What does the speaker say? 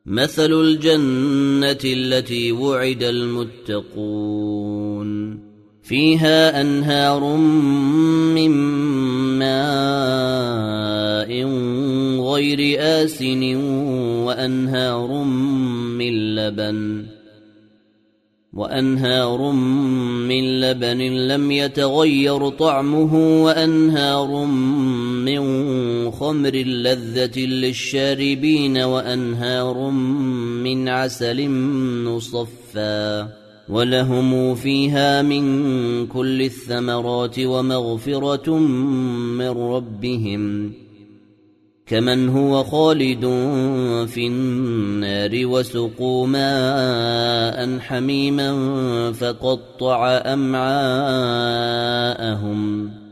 مثل الجنة التي وعد المتقون فيها أنهار من ماء غير آسن وأنهار من لبن لم يتغير طعمه وأنهار من خمر لذة للشاربين وأنهار من عسل مصفى ولهم فيها من كل الثمرات ومغفرة من ربهم كمن هو خالد في النار وسقوا ماء حميما فقطع أمعاءهم